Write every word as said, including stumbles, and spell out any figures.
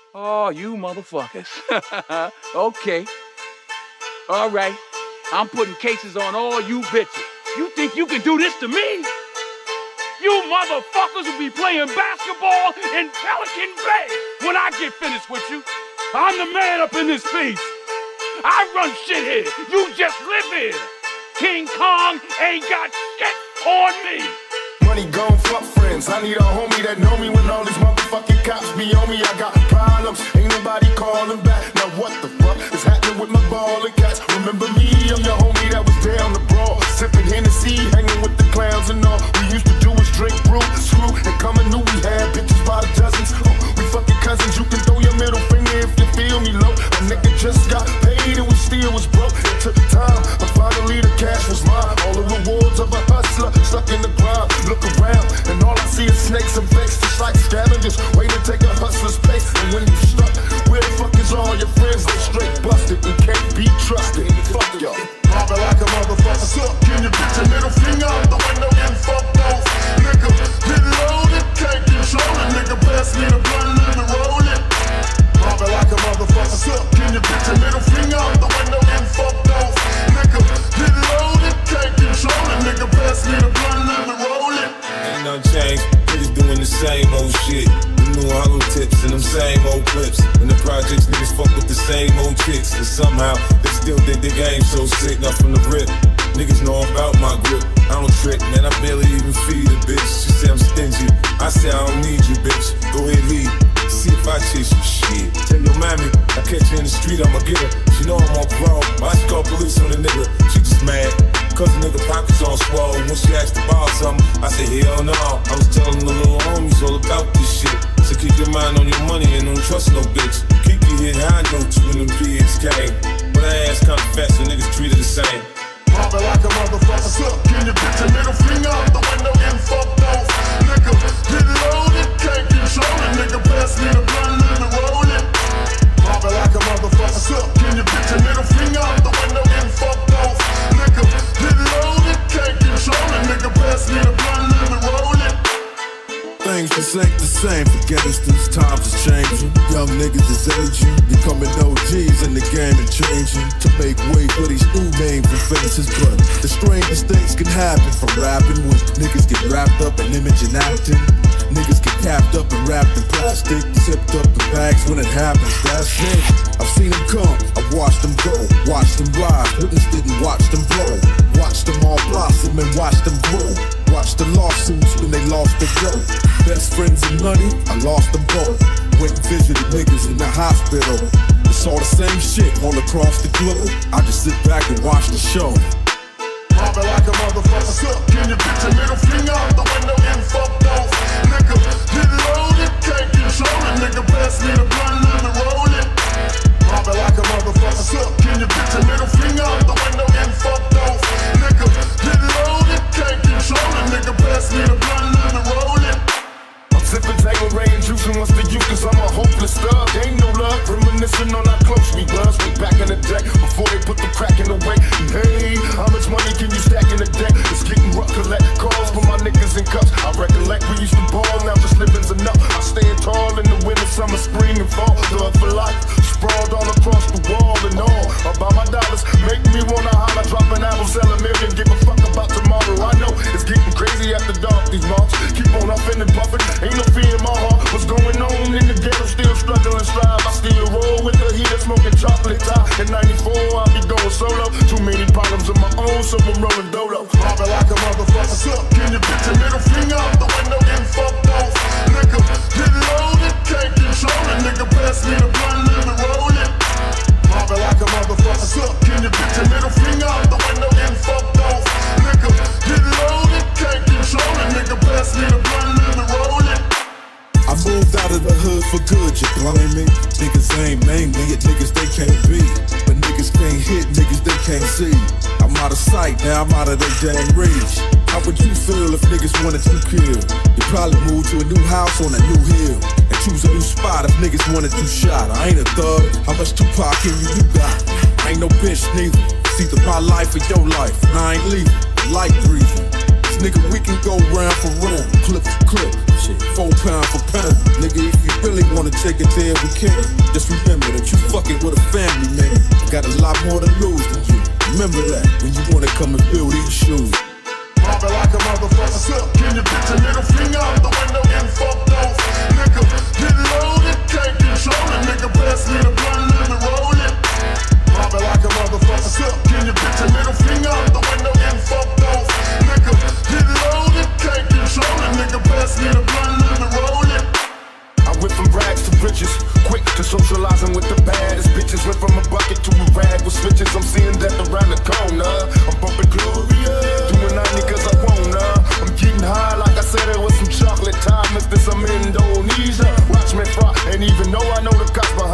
Oh, you motherfuckers. Okay. All right. I'm putting cases on all you bitches. You think you can do this to me? You motherfuckers will be playing basketball in Pelican Bay when I get finished with you. I'm the man up in this piece. I run shit here. You just live here. King Kong ain't got shit on me. Money gone, fuck friends. I need a homie that know me when all these motherfucking cops be on me. I got problems, ain't nobody calling back. Now what the fuck is happening with my ballin' cats? Remember me, I'm your homie that was down the brawl, sipping Hennessy, hanging with the clowns and all. We used to do is drink, brew, screw, and coming new. We had bitches by the dozens. Oh, we fucking cousins. You can throw your middle finger if you feel me low. A nigga just got paid and we still was broke. It took time, but finally the cash was mine. All the rewards of a hustler stuck in the grind. Look around, and all I see is snakes and fakes, just like scavengers, waiting to take a hustler's place. And when you stuck, where the fuck is all your friends? They straight busted and can't be trusted. Fuck y'all. Poppin' like a motherfucker. Suck, can you put your middle finger out the window and fucked off? Nigga, get loaded, can't control it. Nigga, pass me the blunt, let me roll it. Poppin' like a motherfucker. Suck, can you put your middle finger out the window and fucked off? Nigga, get loaded, can't control it. Nigga, pass me the blunt, let me roll it. Ain't no change, niggas doing the same old shit. The new hollow tips and them same old clips. In the projects, niggas fuck with the same old chicks. And somehow, they still think the game so sick. Not from the rip, niggas know about my grip. I don't trick, man, I barely even feed a bitch. She say I'm stingy, I say I don't need you, bitch. Go ahead, leave, see if I chase you, shit. Tell your mommy, I catch her in the street, I'ma get her. She know I'm on parole, I should call police on the nigga. She just mad, cause the nigga pockets all swole. When she asked to borrow something, I said hell no. I was telling the little homies all about this shit. So keep your mind on your money and don't trust no bitch. Keep your head high notes when them pigs came. But I ass kinda fast, so niggas treat her the same. Poppin' like a motherfucker. Suck, can you put your middle finger out the window and fucked off? Nigga, get loaded, can't control it. Nigga, pass me the blunt, let me roll it. Poppin' like a motherfucker. Suck, can you put your middle finger out the window and fucked off? Nigga, get loaded, can't control it. Nigga, pass me the blunt, let me roll it. Things just ain't the same. Forget us, these times is changing. Young niggas is aging, becoming O Gs in the game and changing to make way for these new names and faces. But the strangest things can happen from rapping when niggas get wrapped up in image and acting. Niggas get capped up and wrapped in plastic, zipped up in bags when it happens. That's it. I've seen them come, I've watched them go, watched them rise, witnessed it and watched them blow. Watched them all blossom and watched them grow. Watched the lawsuits when they lost their dough. Best friends and money, I lost them both. Went and visited niggas in the hospital. It's all the same shit all across the globe. I just sit back and watch the show. Poppin' like a motherfucker. Suck, can you put your middle finger out the window and fucked off? Nigga, get loaded, can't control it. Nigga, pass me the blunt, let me roll it. Poppin' like a motherfucker. Suck, can you put your middle finger out the window and fucked off? Nigga, get loaded, can't control it. Nigga, pass me the blunt, let me roll it. I'm sipping Tango Ray and juicing what's the use, cause I'm a hopeless thug. There ain't no love, reminiscing on how close we was way back in the day, before they put the crack in the way. Hey, how much money can you stack in a day? It's getting rough, collect calls for my niggas in cups. I recollect we used to ball, now just living's enough. I stand tall in the winter, summer, spring and fall. Thug for life, sprawled all across the wall and all. About my dollars, make me wanna holler, drop an album, sell a million, give a fuck about tomorrow. I know it's getting crazy after dark, these marks keep on huffing and puffing. Ain't no fear in my heart, what's going on in the ghetto? Still struggling, strive, I still roll with the heater, smoking chocolate top. In ninety-four, I'll be going solo. Too many problems of my own, so I'm rolling dolo. Poppin' like a motherfucker. Suck, can you put your middle finger out the window and fucked off? Nigga, get loaded, can't control it. Nigga, pass me the blunt, let me roll it. Poppin' like a motherfucker. Suck, can you put your middle finger out the window and fucked off? Nigga, get loaded, can't control it. Nigga, pass me the blunt, let me roll it. I moved out of the hood for good, you blame me. Niggas ain't made me, niggas they can't be. But niggas can't hit, niggas they can't see. I'm out of sight, now I'm out of their dang reach. How would you feel if niggas wanted to kill? You probably move to a new house on a new hill and choose a new spot if niggas wanted to shot. I ain't a thug, how much Tupac can you, you got? I ain't no bitch neither, it's either my life or your life. And I ain't leaving, light breathing. Nigga, we can go round for round, clip for clip. Shit, four pound for pound. Nigga, if you really wanna take it there, we can. Just remember that you fucking with a family, man. Got a lot more to lose than you. Remember that when you wanna come and fill these shoes. Mobbing like a motherfucker, suck in your bitch, a middle finger out the window, getting fucked off. Nigga, get loaded, can't control it. Nigga, pass me the blunt, let me roll it. Mobbing like a motherfucker, suck in your bitch, a middle finger out the window, getting fucked off. Nigga, get loaded, can't control it. Nigga, pass me the blunt, let me roll it. I went from rags to riches, quick to socializing with the baddest bitches. Went from a bucket to a rag with switches. I'm seeing death around the corner. I'm bumping Gloria, doing ninety cause I wanna. I'm getting high like I said it was some chocolate time. It's this I'm in Indonesia. Watch me fry, and even though I know the cops behind